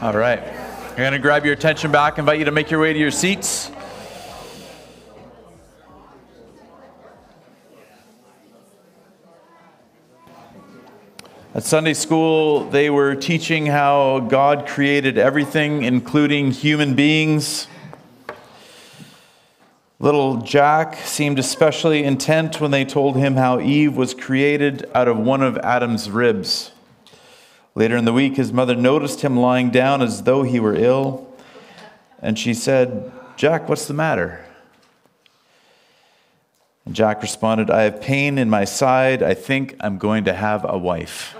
All right. I'm going to grab your attention back, invite you to make your way to your seats. At Sunday school, they were teaching how God created everything, including human beings. Little Jack seemed especially intent when they told him how Eve was created out of one of Adam's ribs. Later in the week, his mother noticed him lying down as though he were ill, and she said, "Jack, what's the matter?" And Jack responded, "I have pain in my side. I think I'm going to have a wife."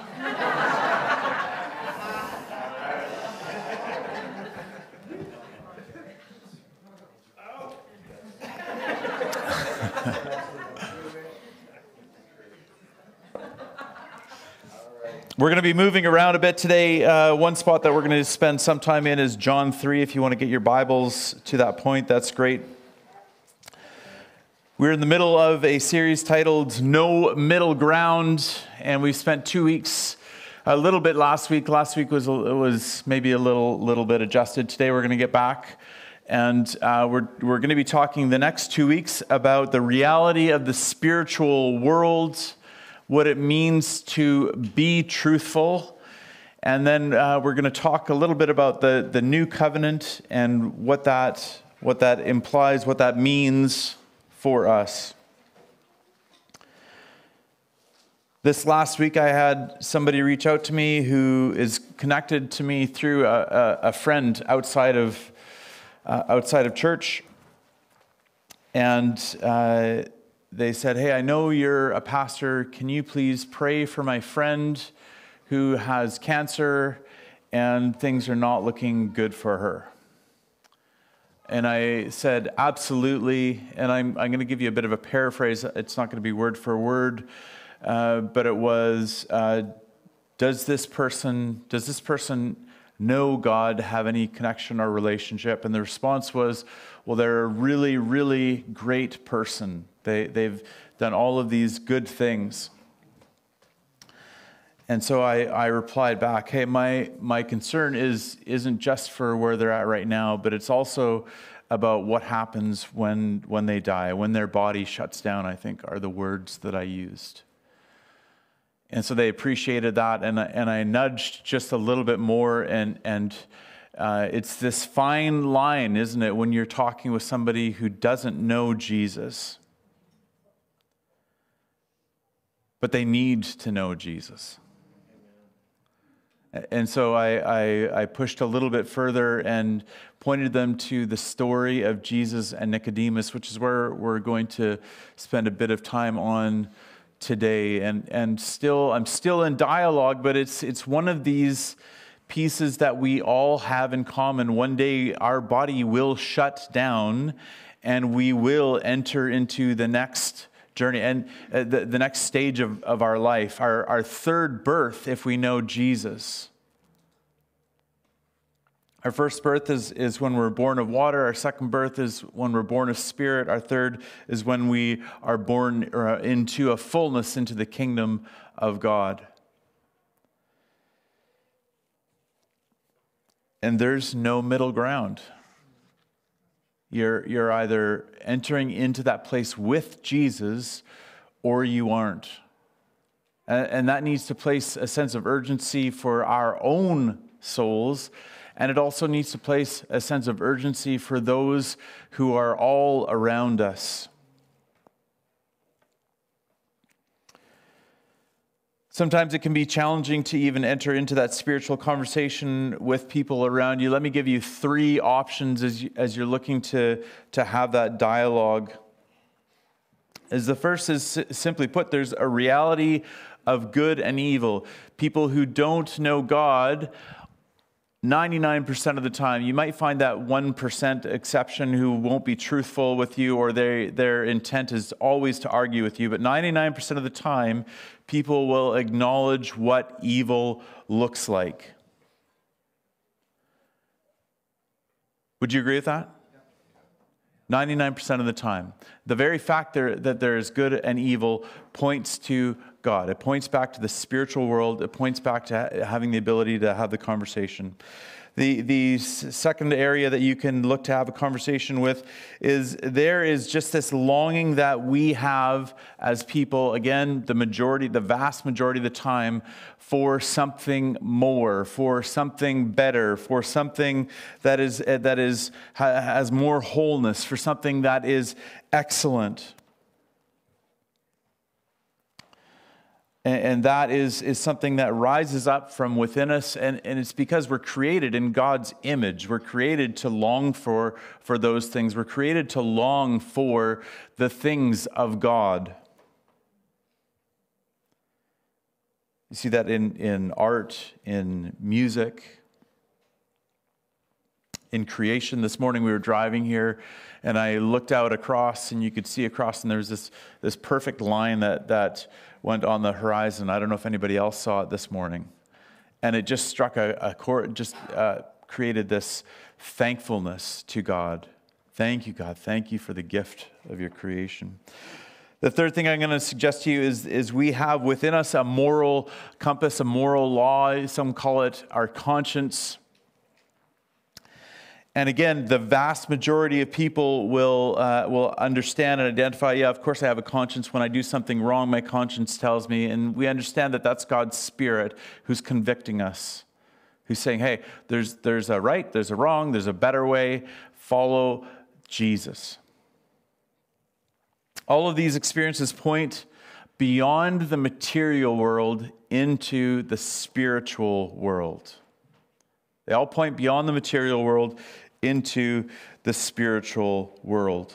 We're going to be moving around a bit today. One spot that we're going to spend some time in is John 3. If you want to get your Bibles to that point, that's great. We're in the middle of a series titled No Middle Ground, and we spent 2 weeks, a little bit last week. Last week was maybe a little bit adjusted. Today we're going to get back, and we're going to be talking the next 2 weeks about the reality of the spiritual world, what it means to be truthful, and then we're going to talk a little bit about the new covenant and what that implies, what that means for us. This last week, I had somebody reach out to me who is connected to me through a friend outside of church, and they said, "Hey, I know you're a pastor. Can you please pray for my friend who has cancer and things are not looking good for her?" And I said, "Absolutely." And I'm going to give you a bit of a paraphrase. It's not going to be word for word, but it was, does this person know God, have any connection or relationship? And the response was, well, they're a really, really great person. They've done all of these good things. And so I replied back, "Hey, my concern isn't just for where they're at right now, but it's also about what happens when they die, when their body shuts down," I think are the words that I used. And so they appreciated that, and I nudged just a little bit more, and it's this fine line, isn't it, when you're talking with somebody who doesn't know Jesus, but they need to know Jesus. And so I pushed a little bit further and pointed them to the story of Jesus and Nicodemus, which is where we're going to spend a bit of time on today. And I'm still in dialogue, but it's one of these pieces that we all have in common. One day our body will shut down and we will enter into the next journey and the next stage of our life, our third birth if we know Jesus. Our first birth is when we're born of water. Our second birth is when we're born of spirit. Our third is when we are born into a fullness into the kingdom of God. And there's no middle ground. You're either entering into that place with Jesus or you aren't. And that needs to place a sense of urgency for our own souls. And it also needs to place a sense of urgency for those who are all around us. Sometimes it can be challenging to even enter into that spiritual conversation with people around you. Let me give you 3 options as you're looking to have that dialogue. As the first is simply put, there's a reality of good and evil. People who don't know God, 99% of the time, you might find that 1% exception who won't be truthful with you, or their intent is always to argue with you. But 99% of the time, people will acknowledge what evil looks like. Would you agree with that? 99% of the time. The very fact that there is good and evil points to God. It points back to the spiritual world. It points back to having the ability to have the conversation. The second area that you can look to have a conversation with is there is just this longing that we have as people, again, the vast majority of the time, for something more, for something better, for something that has more wholeness, for something that is excellent. And that is something that rises up from within us, and it's because we're created in God's image. We're created to long for those things. We're created to long for the things of God. You see that in art, in music, in creation. This morning we were driving here, and I looked out across, and you could see across, and there's this perfect line that went on the horizon. I don't know if anybody else saw it this morning. And it just struck a chord, just created this thankfulness to God. Thank you, God. Thank you for the gift of your creation. The third thing I'm going to suggest to you is we have within us a moral compass, a moral law. Some call it our conscience. And again, the vast majority of people will understand and identify, yeah, of course I have a conscience. When I do something wrong, my conscience tells me. And we understand that that's God's Spirit who's convicting us, who's saying, hey, there's a right, there's a wrong, there's a better way. Follow Jesus. All of these experiences point beyond the material world into the spiritual world. They all point beyond the material world into the spiritual world.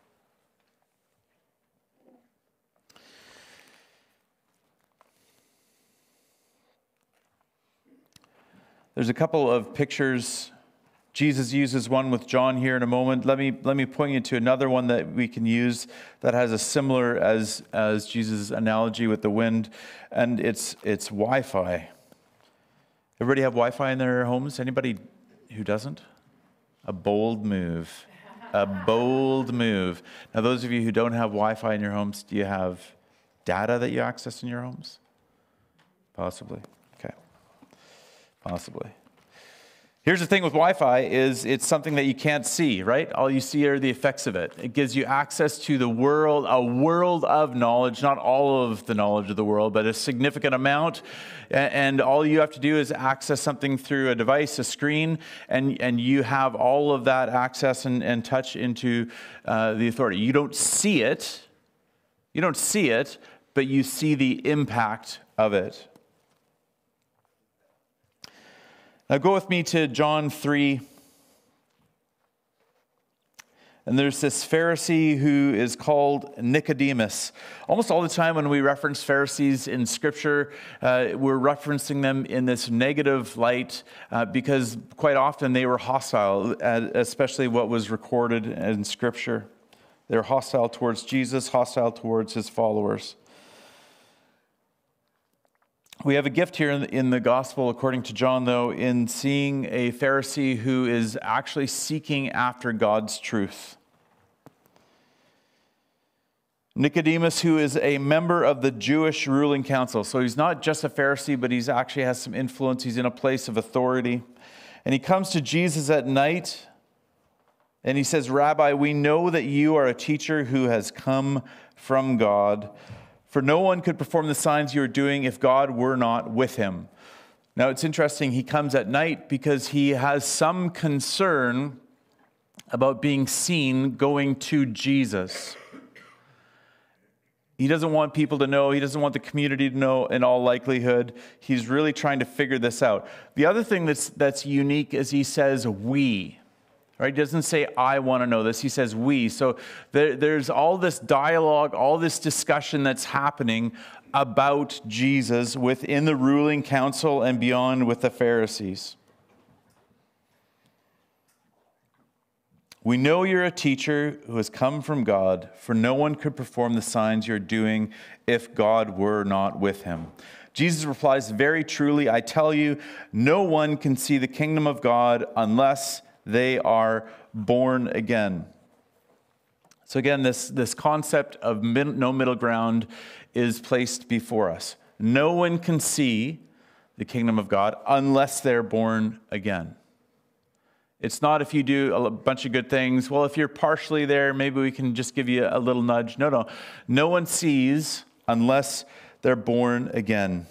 There's a couple of pictures. Jesus uses one with John here in a moment. Let me point you to another one that we can use that has a similar as Jesus' analogy with the wind, and it's Wi-Fi. Everybody have Wi-Fi in their homes? Anybody who doesn't? A bold move. A bold move. Now, those of you who don't have Wi-Fi in your homes, do you have data that you access in your homes? Possibly. Okay. Possibly. Here's the thing with Wi-Fi is it's something that you can't see, right? All you see are the effects of it. It gives you access to the world, a world of knowledge, not all of the knowledge of the world, but a significant amount. And all you have to do is access something through a device, a screen, and you have all of that access and touch into the authority. You don't see it. You don't see it, but you see the impact of it. Now go with me to John 3. And there's this Pharisee who is called Nicodemus. Almost all the time when we reference Pharisees in Scripture, we're referencing them in this negative light because quite often they were hostile, especially what was recorded in Scripture. They're hostile towards Jesus, hostile towards his followers. We have a gift here in the gospel, according to John, though, in seeing a Pharisee who is actually seeking after God's truth. Nicodemus, who is a member of the Jewish ruling council. So he's not just a Pharisee, but he's actually has some influence. He's in a place of authority. And he comes to Jesus at night, and he says, Rabbi, we know that you are a teacher who has come from God. For no one could perform the signs you are doing if God were not with him. Now, it's interesting. He comes at night because he has some concern about being seen going to Jesus. He doesn't want people to know. He doesn't want the community to know in all likelihood. He's really trying to figure this out. The other thing that's unique is he says, we. Right? He doesn't say, I want to know this. He says, we. So there's all this dialogue, all this discussion that's happening about Jesus within the ruling council and beyond with the Pharisees. We know you're a teacher who has come from God, for no one could perform the signs you're doing if God were not with him. Jesus replies, very truly, I tell you, no one can see the kingdom of God unless they are born again. So again, this concept of no middle ground is placed before us. No one can see the kingdom of God unless they're born again. It's not if you do a bunch of good things. Well, if you're partially there, maybe we can just give you a little nudge. No. No one sees unless they're born again.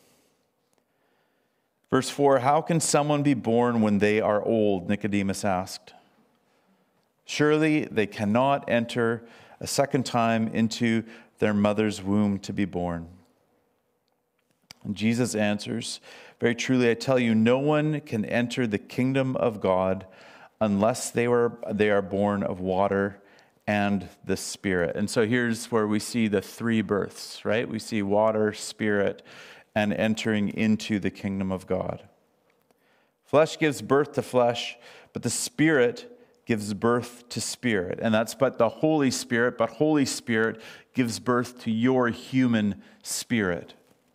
Verse 4, how can someone be born when they are old? Nicodemus asked. Surely they cannot enter a second time into their mother's womb to be born. And Jesus answers, very truly I tell you, no one can enter the kingdom of God unless they are born of water and the Spirit. And so here's where we see the three births, right? We see water, Spirit, and entering into the kingdom of God. Flesh gives birth to flesh, but the Spirit gives birth to spirit. And that's but the Holy Spirit, but Holy Spirit gives birth to your human spirit.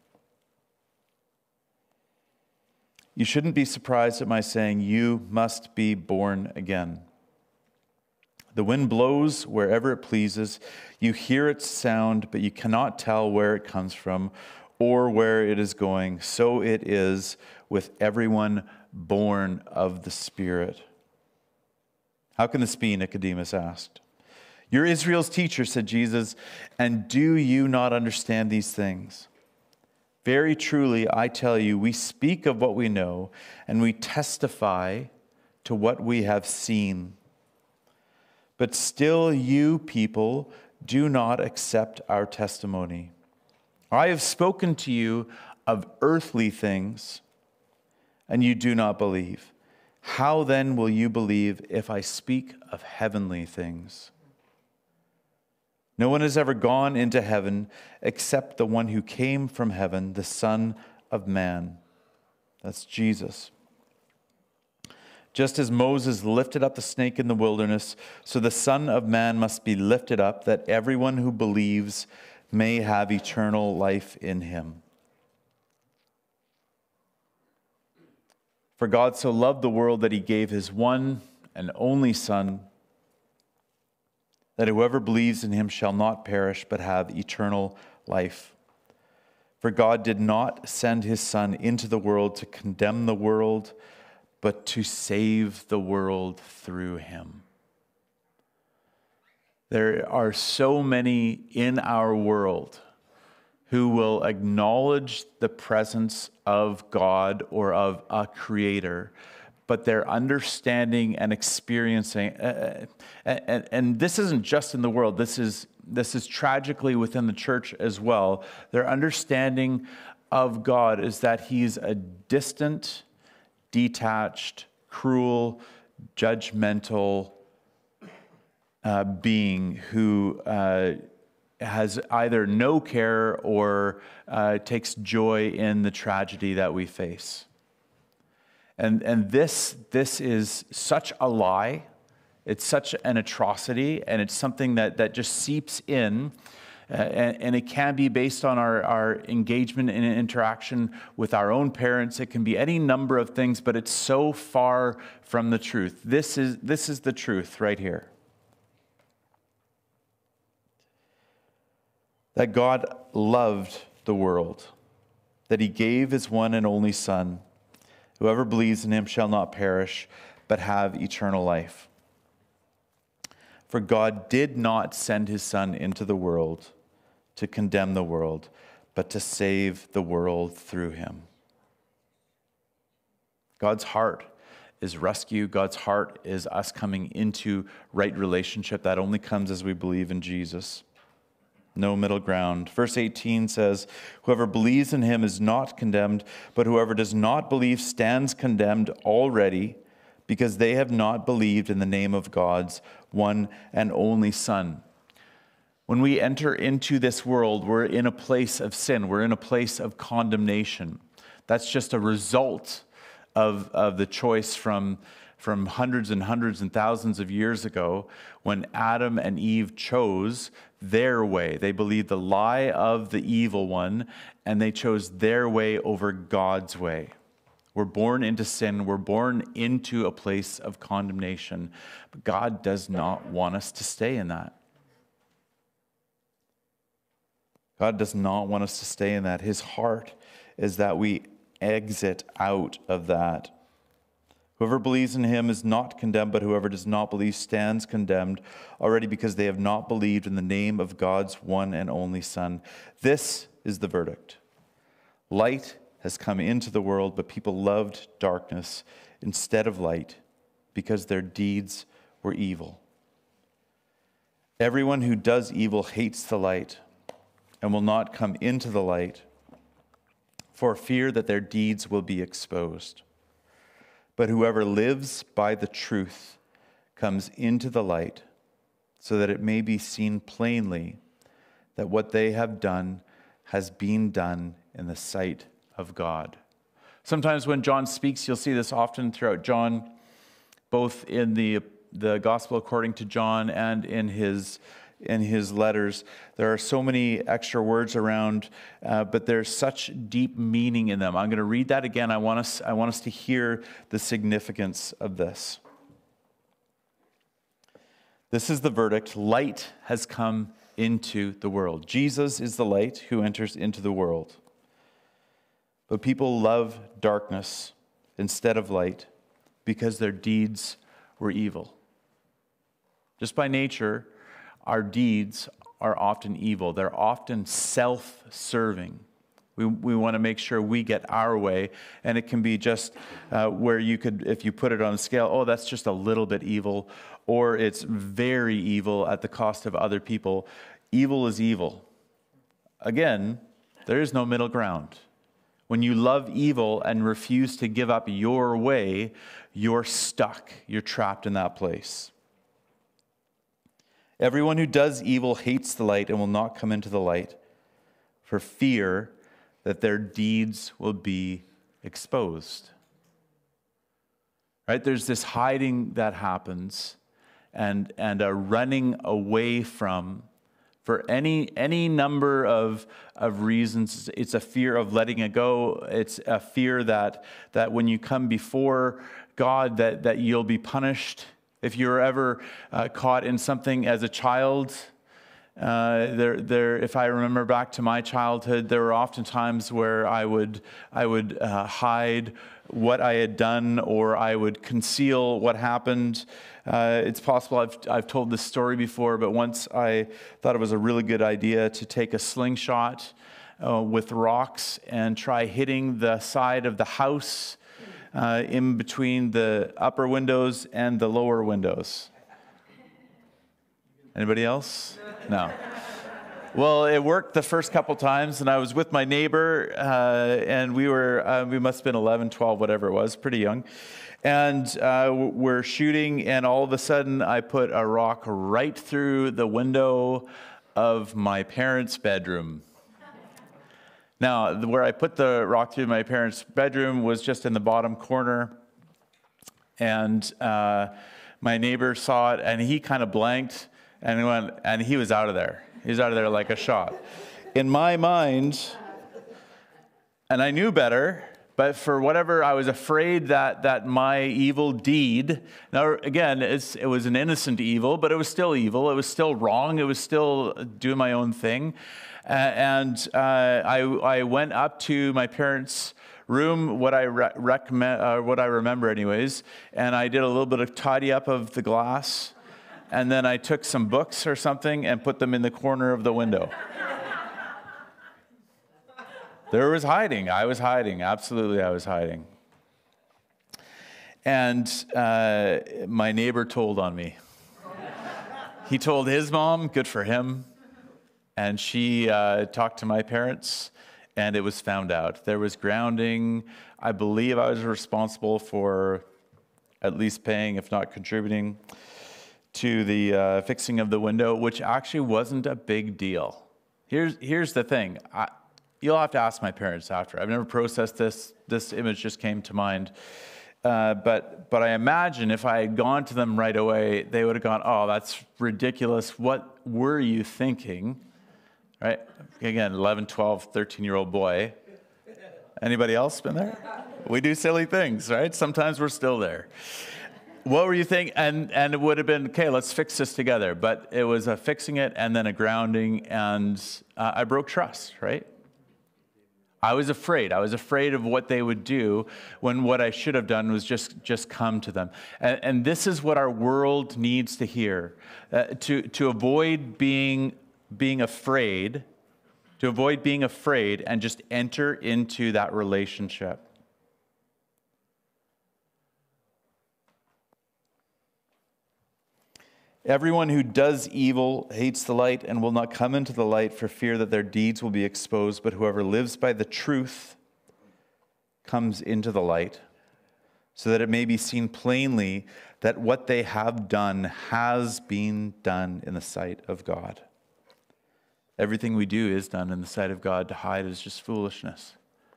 You shouldn't be surprised at my saying, you must be born again. The wind blows wherever it pleases. You hear its sound, but you cannot tell where it comes from or where it is going. So it is with everyone born of the Spirit. How can this be? Nicodemus asked. You're Israel's teacher, said Jesus, and do you not understand these things? Very truly, I tell you, we speak of what we know, and we testify to what we have seen. But still you people do not accept our testimony. I have spoken to you of earthly things, and you do not believe. How then will you believe if I speak of heavenly things? No one has ever gone into heaven except the one who came from heaven, the Son of Man. That's Jesus. Just as Moses lifted up the snake in the wilderness, so the Son of Man must be lifted up, that everyone who believes may have eternal life in him. For God so loved the world that he gave his one and only Son, that whoever believes in him shall not perish but have eternal life. For God did not send his Son into the world to condemn the world, but to save the world through him. There are so many in our world who will acknowledge the presence of God or of a creator, but their understanding and experiencing, and this isn't just in the world, this is tragically within the church as well. Their understanding of God is that he's a distant, detached, cruel, judgmental being who has either no care or takes joy in the tragedy that we face. And this is such a lie. It's such an atrocity, and it's something that just seeps in. And it can be based on our engagement and interaction with our own parents. It can be any number of things, but it's so far from the truth. This is the truth right here. That God loved the world, that he gave his one and only Son. Whoever believes in him shall not perish, but have eternal life. For God did not send his Son into the world to condemn the world, but to save the world through him. God's heart is rescue. God's heart is us coming into right relationship. That only comes as we believe in Jesus. No middle ground. Verse 18 says, whoever believes in him is not condemned, but whoever does not believe stands condemned already, because they have not believed in the name of God's one and only Son. When we enter into this world, we're in a place of sin. We're in a place of condemnation. That's just a result of the choice from hundreds and hundreds and thousands of years ago when Adam and Eve chose their way. They believed the lie of the evil one, and they chose their way over God's way. We're born into sin. We're born into a place of condemnation. But God does not want us to stay in that. God does not want us to stay in that. His heart is that we exit out of that. Whoever believes in him is not condemned, but whoever does not believe stands condemned already because they have not believed in the name of God's one and only Son. This is the verdict. Light has come into the world, but people loved darkness instead of light because their deeds were evil. Everyone who does evil hates the light and will not come into the light for fear that their deeds will be exposed. But whoever lives by the truth comes into the light so that it may be seen plainly that what they have done has been done in the sight of God. Sometimes when John speaks, you'll see this often throughout John, both in the Gospel according to John and in his letters. There are so many extra words around, but there's such deep meaning in them. I'm going to read that again. I want us to hear the significance of this. This is the verdict. Light has come into the world. Jesus is the light who enters into the world. But people love darkness instead of light because their deeds were evil. Just by nature, our deeds are often evil. They're often self-serving. We want to make sure we get our way, and it can be just where you could, if you put it on a scale, oh, that's just a little bit evil, or it's very evil at the cost of other people. Evil is evil. Again, there is no middle ground. When you love evil and refuse to give up your way, you're stuck. You're trapped in that place. Everyone who does evil hates the light and will not come into the light for fear that their deeds will be exposed. Right? There's this hiding that happens and a running away from for any number of reasons. It's a fear of letting it go. It's a fear that when you come before God that you'll be punished. If you're ever caught in something as a child, if I remember back to my childhood, there were often times where I would hide what I had done, or I would conceal what happened. It's possible I've told this story before, but once I thought it was a really good idea to take a slingshot with rocks and try hitting the side of the house in between the upper windows and the lower windows. Anybody else? No. Well, it worked the first couple times, and I was with my neighbor, and we must have been 11, 12, whatever it was, pretty young. And we're shooting, and all of a sudden, I put a rock right through the window of my parents' bedroom. Now, where I put the rock through my parents' bedroom was just in the bottom corner, and my neighbor saw it, and he kind of blanked, and he was out of there. He was out of there like a shot. In my mind, and I knew better, but for whatever, I was afraid that my evil deed, now again, it was an innocent evil, but it was still evil. It was still wrong. It was still doing my own thing. And I went up to my parents' room, what I remember anyways, and I did a little bit of tidy up of the glass. And then I took some books or something and put them in the corner of the window. There was hiding. I was hiding. Absolutely, I was hiding. And my neighbor told on me. He told his mom, good for him. And she talked to my parents, and it was found out. There was grounding. I believe I was responsible for at least paying, if not contributing, to the fixing of the window, which actually wasn't a big deal. Here's the thing. You'll have to ask my parents after. I've never processed this. This image just came to mind. But I imagine if I had gone to them right away, they would have gone, oh, that's ridiculous. What were you thinking? Right? Again, 11, 12, 13-year-old boy. Anybody else been there? We do silly things, right? Sometimes we're still there. What were you thinking? And it would have been, okay, let's fix this together. But it was a fixing it and then a grounding, and I broke trust, right? I was afraid. I was afraid of what they would do when what I should have done was just come to them. And this is what our world needs to hear. To avoid being afraid, and just enter into that relationship. Everyone who does evil hates the light and will not come into the light for fear that their deeds will be exposed, but whoever lives by the truth comes into the light, so that it may be seen plainly that what they have done has been done in the sight of God. Everything we do is done in the sight of God. To hide is just foolishness.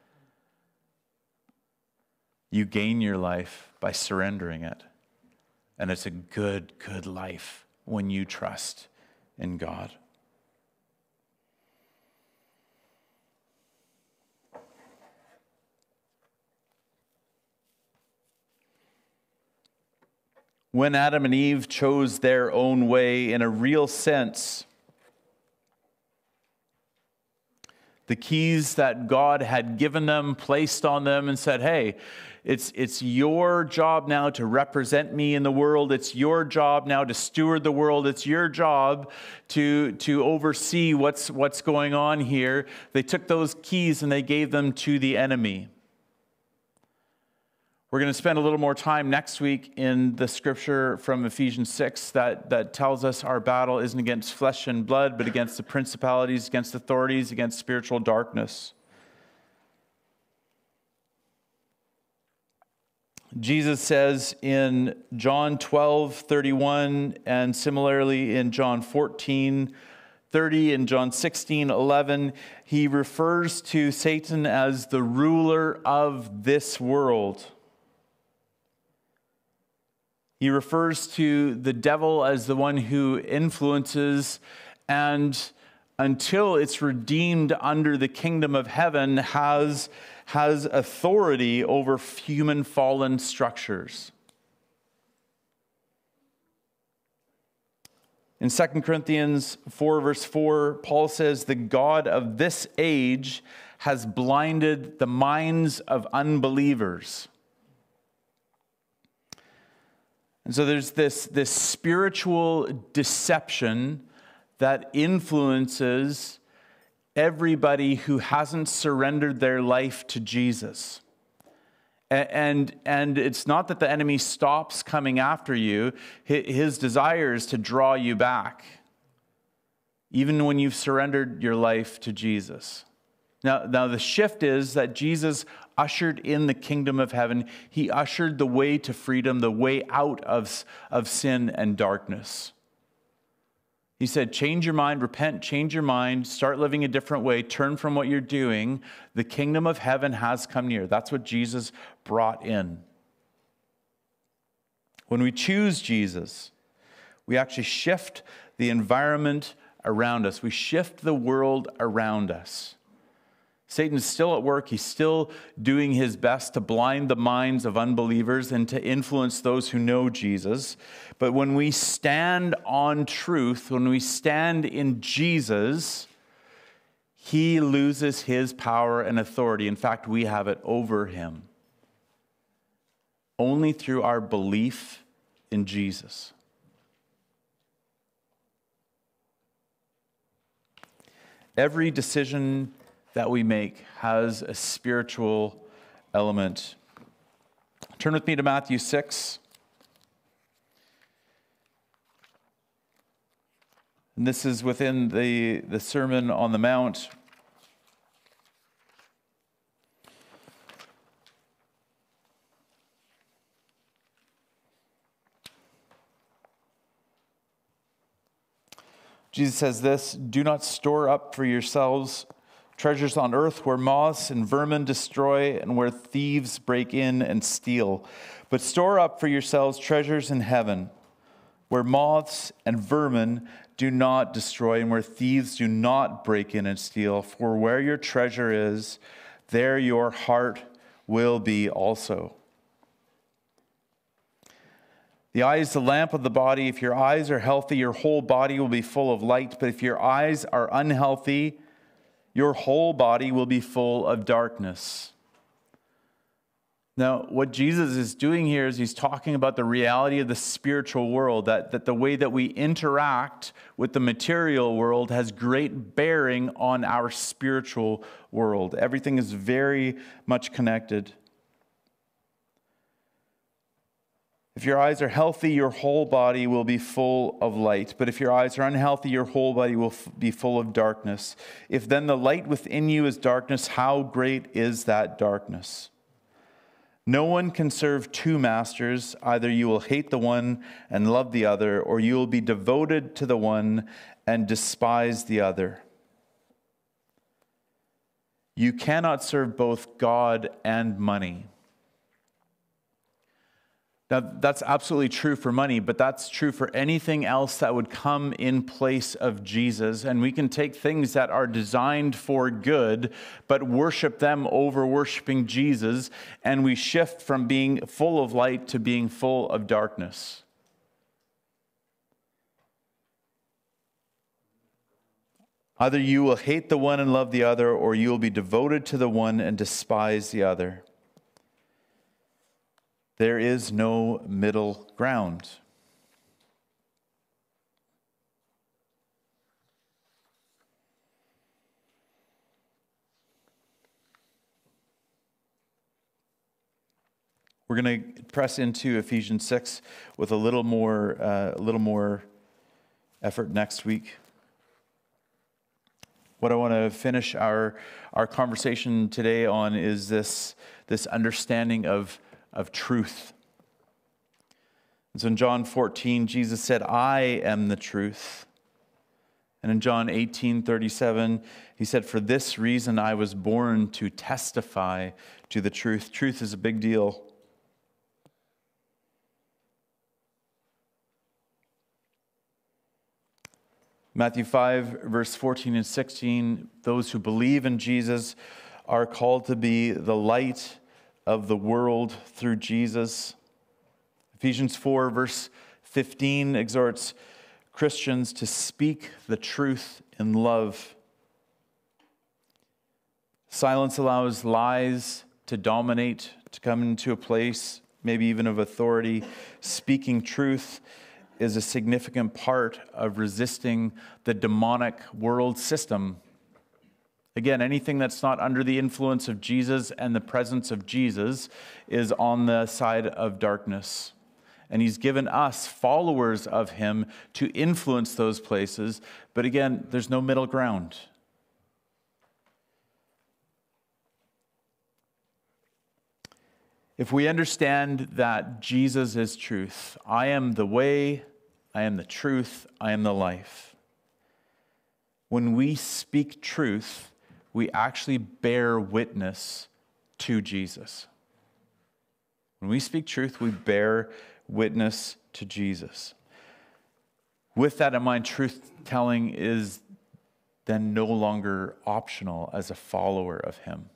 You gain your life by surrendering it. And it's a good life when you trust in God. When Adam and Eve chose their own way, in a real sense, the keys that God had given them, placed on them, and said, hey, it's your job now to represent me in the world. It's your job now to steward the world. It's your job to oversee what's going on here. They took those keys and they gave them to the enemy. We're going to spend a little more time next week in the scripture from Ephesians 6 that tells us our battle isn't against flesh and blood, but against the principalities, against authorities, against spiritual darkness. Jesus says in John 12:31, and similarly in John 14:30 and John 16:11, he refers to Satan as the ruler of this world. He refers to the devil as the one who influences, and until it's redeemed under the kingdom of heaven, has authority over human fallen structures. In 2 Corinthians 4, verse 4, Paul says, the God of this age has blinded the minds of unbelievers. And so there's this spiritual deception that influences everybody who hasn't surrendered their life to Jesus. And it's not that the enemy stops coming after you. His desire is to draw you back, even when you've surrendered your life to Jesus. Now the shift is that Jesus ushered in the kingdom of heaven. He ushered the way to freedom, the way out of sin and darkness. He said, change your mind, repent, change your mind, start living a different way, turn from what you're doing. The kingdom of heaven has come near. That's what Jesus brought in. When we choose Jesus, we actually shift the environment around us. We shift the world around us. Satan's still at work. He's still doing his best to blind the minds of unbelievers and to influence those who know Jesus. But when we stand on truth, when we stand in Jesus, he loses his power and authority. In fact, we have it over him. Only through our belief in Jesus. Every decision that we make has a spiritual element. Turn with me to Matthew 6. And this is within the Sermon on the Mount. Jesus says this, do not store up for yourselves treasures on earth where moths and vermin destroy and where thieves break in and steal. But store up for yourselves treasures in heaven where moths and vermin do not destroy and where thieves do not break in and steal. For where your treasure is, there your heart will be also. The eye is the lamp of the body. If your eyes are healthy, your whole body will be full of light. But if your eyes are unhealthy, your whole body will be full of darkness. Now, what Jesus is doing here is he's talking about the reality of the spiritual world, that the way that we interact with the material world has great bearing on our spiritual world. Everything is very much connected. If your eyes are healthy, your whole body will be full of light. But if your eyes are unhealthy, your whole body will be full of darkness. If then the light within you is darkness, how great is that darkness? No one can serve two masters. Either you will hate the one and love the other, or you will be devoted to the one and despise the other. You cannot serve both God and money. Now, that's absolutely true for money, but that's true for anything else that would come in place of Jesus. And we can take things that are designed for good, but worship them over worshiping Jesus, and we shift from being full of light to being full of darkness. Either you will hate the one and love the other, or you will be devoted to the one and despise the other. There is no middle ground. We're going to press into Ephesians 6 with a little more effort next week. What I want to finish our conversation today on is this understanding of truth. And so in John 14, Jesus said, I am the truth. And in John 18:37, he said, for this reason I was born to testify to the truth. Truth is a big deal. Matthew 5, verse 14 and 16, those who believe in Jesus are called to be the light of the world through Jesus. Ephesians 4, verse 15 exhorts Christians to speak the truth in love. Silence allows lies to dominate, to come into a place, maybe even of authority. Speaking truth is a significant part of resisting the demonic world system. Again, anything that's not under the influence of Jesus and the presence of Jesus is on the side of darkness. And he's given us, followers of him, to influence those places. But again, there's no middle ground. If we understand that Jesus is truth, I am the way, I am the truth, I am the life. When we speak truth, we actually bear witness to Jesus. When we speak truth, we bear witness to Jesus. With that in mind, truth-telling is then no longer optional as a follower of him.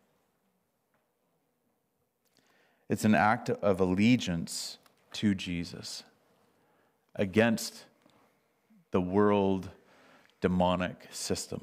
It's an act of allegiance to Jesus against the world demonic system.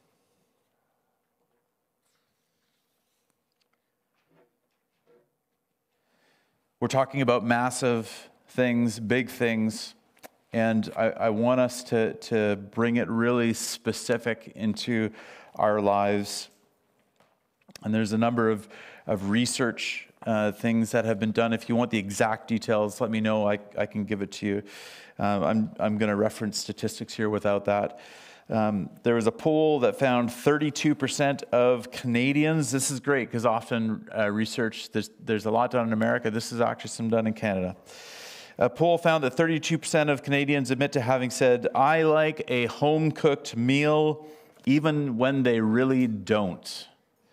We're talking about massive things, big things, and I want us to bring it really specific into our lives. And there's a number of research things that have been done. If you want the exact details, let me know. I can give it to you. I'm going to reference statistics here without that. There was a poll that found 32% of Canadians, this is great because often research, there's a lot done in America. This is actually some done in Canada. A poll found that 32% of Canadians admit to having said, I like a home-cooked meal even when they really don't.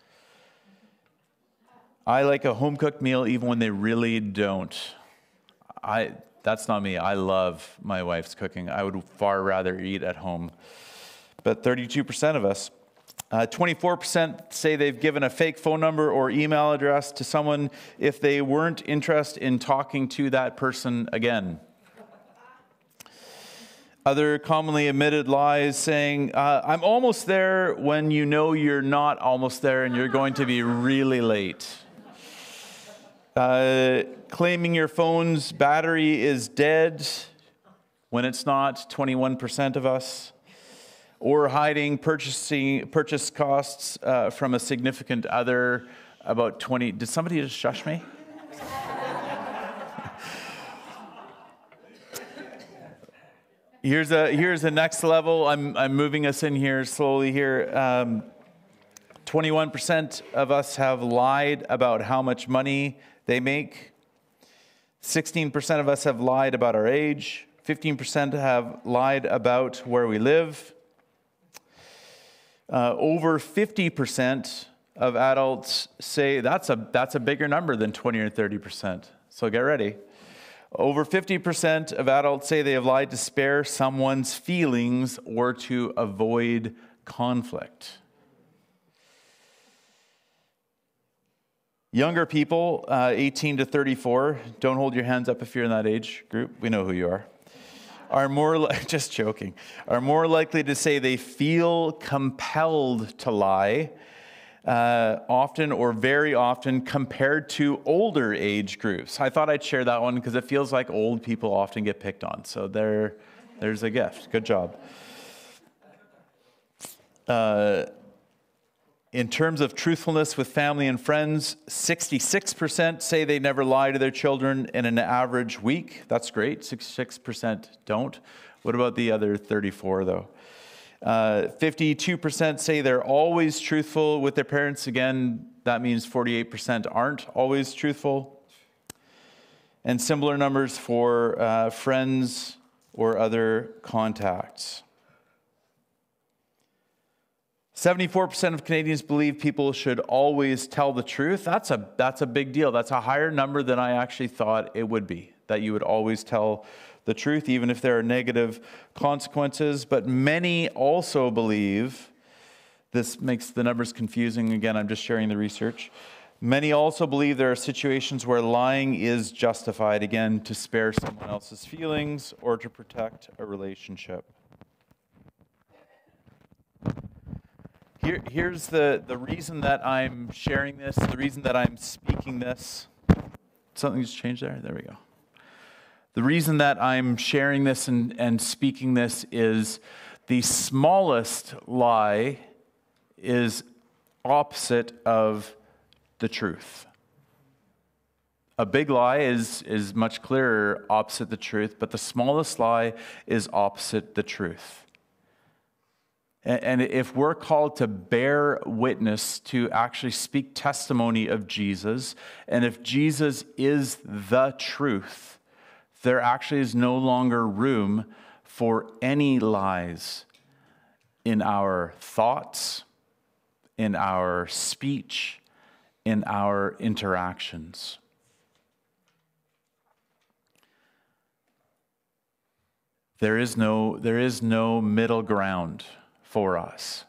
I like a home-cooked meal even when they really don't. That's not me. I love my wife's cooking. I would far rather eat at home. But 32% of us. 24% say they've given a fake phone number or email address to someone if they weren't interested in talking to that person again. Other commonly admitted lies saying, I'm almost there when you know you're not almost there and you're going to be really late. Claiming your phone's battery is dead when it's not, 21% of us. Or hiding purchase costs from a significant other, about 20. Did somebody just shush me? Here's the next level. I'm moving us in here slowly here. 21% of us have lied about how much money they make. 16% of us have lied about our age. 15% have lied about where we live. Over 50% of adults say that's a bigger number than 20 or 30%. So get ready. Over 50% of adults say they have lied to spare someone's feelings or to avoid conflict. Younger people, 18 to 34, don't hold your hands up if you're in that age group. We know who you are more, just joking, are more likely to say they feel compelled to lie, often or very often compared to older age groups. I thought I'd share that one because it feels like old people often get picked on. So there's a gift. Good job. In terms of truthfulness with family and friends, 66% say they never lie to their children in an average week. That's great. 66% don't. What about the other 34, though? 52% say they're always truthful with their parents. Again, that means 48% aren't always truthful. And similar numbers for friends or other contacts. 74% of Canadians believe people should always tell the truth. That's a big deal. That's a higher number than I actually thought it would be, that you would always tell the truth, even if there are negative consequences. But many also believe, this makes the numbers confusing. Again, I'm just sharing the research. Many also believe there are situations where lying is justified, again, to spare someone else's feelings or to protect a relationship. Here's the reason that I'm sharing this, the reason that I'm speaking this. Something's changed there? There we go. The reason that I'm sharing this and speaking this is the smallest lie is opposite of the truth. A big lie is much clearer opposite the truth, but the smallest lie is opposite the truth. And if we're called to bear witness, to actually speak testimony of Jesus, and if Jesus is the truth, there actually is no longer room for any lies in our thoughts, in our speech, in our interactions. There is no middle ground for us.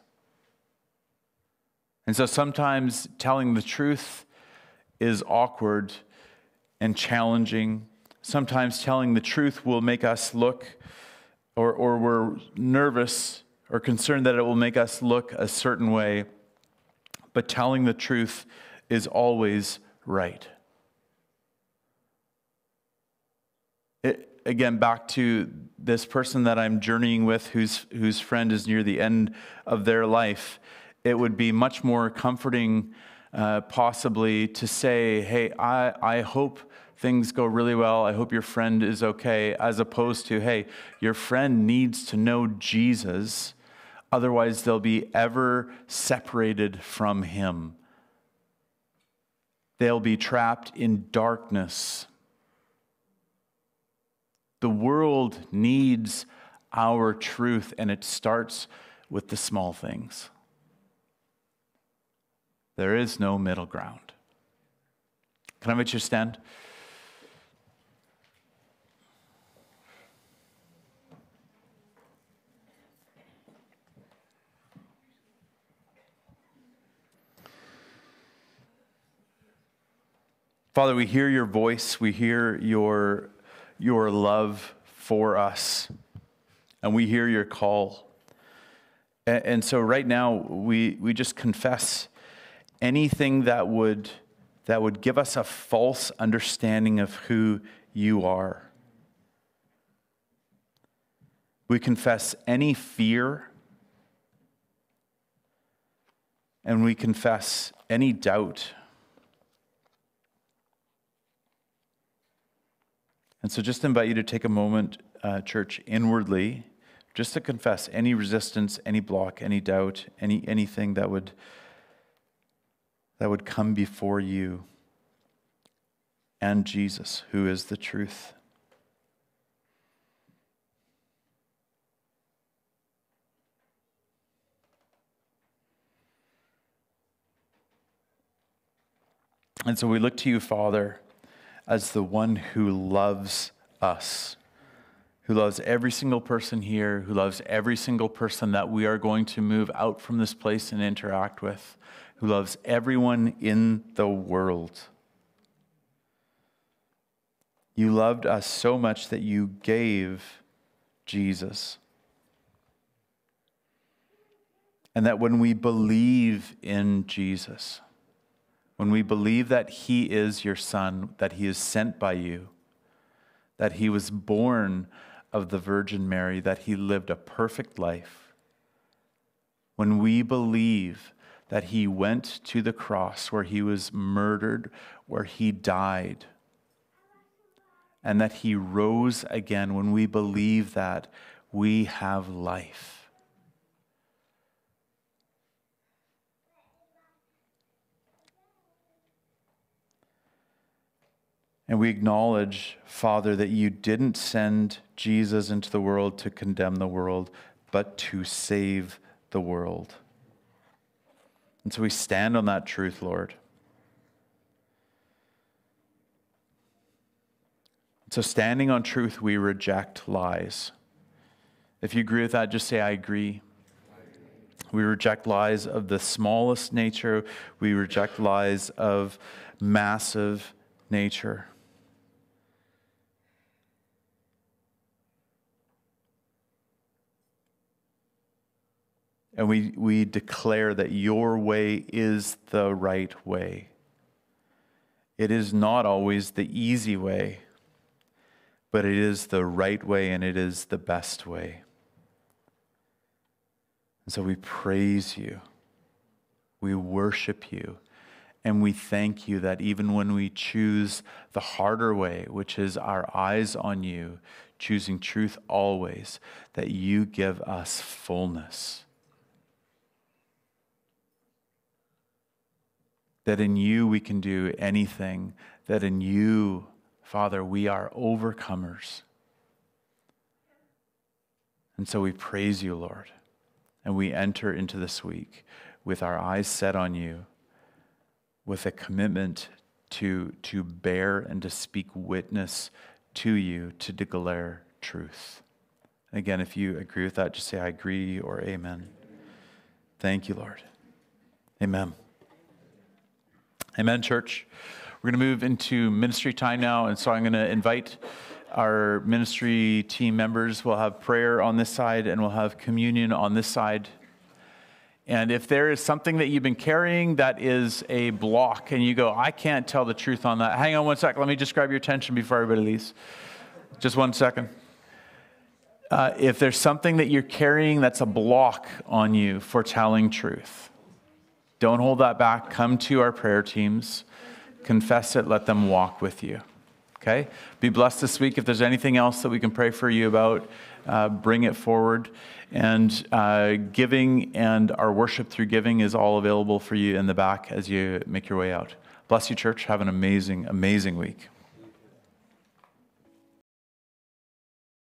And so sometimes telling the truth is awkward and challenging. Sometimes telling the truth will make us look, or we're nervous or concerned that it will make us look a certain way. But telling the truth is always right. Again, back to this person that I'm journeying with, whose friend is near the end of their life, it would be much more comforting, possibly, to say, hey, I hope things go really well. I hope your friend is okay, as opposed to, hey, your friend needs to know Jesus, otherwise they'll be ever separated from him. They'll be trapped in darkness. The world needs our truth, and it starts with the small things. There is no middle ground. Can I make you stand? Father, we hear your voice. We hear your love for us. and we hear your call. And so right now, we just confess anything that would give us a false understanding of who you are. We confess any fear, and we confess any doubt. And so just invite you to take a moment, church, inwardly, just to confess any resistance, any block, any doubt, anything that would come before you and Jesus, who is the truth. And so we look to you, Father, as the one who loves us, who loves every single person here, who loves every single person that we are going to move out from this place and interact with, who loves everyone in the world. You loved us so much that you gave Jesus. And that when we believe in Jesus, when we believe that he is your Son, that he is sent by you, that he was born of the Virgin Mary, that he lived a perfect life, when we believe that he went to the cross where he was murdered, where he died, and that he rose again, when we believe that, we have life. And we acknowledge, Father, that you didn't send Jesus into the world to condemn the world, but to save the world. And so we stand on that truth, Lord. So standing on truth, we reject lies. If you agree with that, just say, I agree. We reject lies of the smallest nature. We reject lies of massive nature. And we declare that your way is the right way. It is not always the easy way, but it is the right way and it is the best way. And so we praise you, we worship you, and we thank you that even when we choose the harder way, which is our eyes on you, choosing truth always, that you give us fullness. That in you we can do anything, that in you, Father, we are overcomers. And so we praise you, Lord, and we enter into this week with our eyes set on you, with a commitment to bear and to speak witness to you, to declare truth. Again, if you agree with that, just say, I agree, or amen. Thank you, Lord. Amen. Amen, church. We're going to move into ministry time now, and so I'm going to invite our ministry team members. We'll have prayer on this side, and we'll have communion on this side. And if there is something that you've been carrying that is a block, and you go, I can't tell the truth on that. Hang on one sec. Let me just grab your attention before everybody leaves. Just 1 second. If there's something that you're carrying that's a block on you for telling truth, don't hold that back. Come to our prayer teams. Confess it. Let them walk with you. Okay? Be blessed this week. If there's anything else that we can pray for you about, bring it forward. And giving and our worship through giving is all available for you in the back as you make your way out. Bless you, church. Have an amazing, amazing week.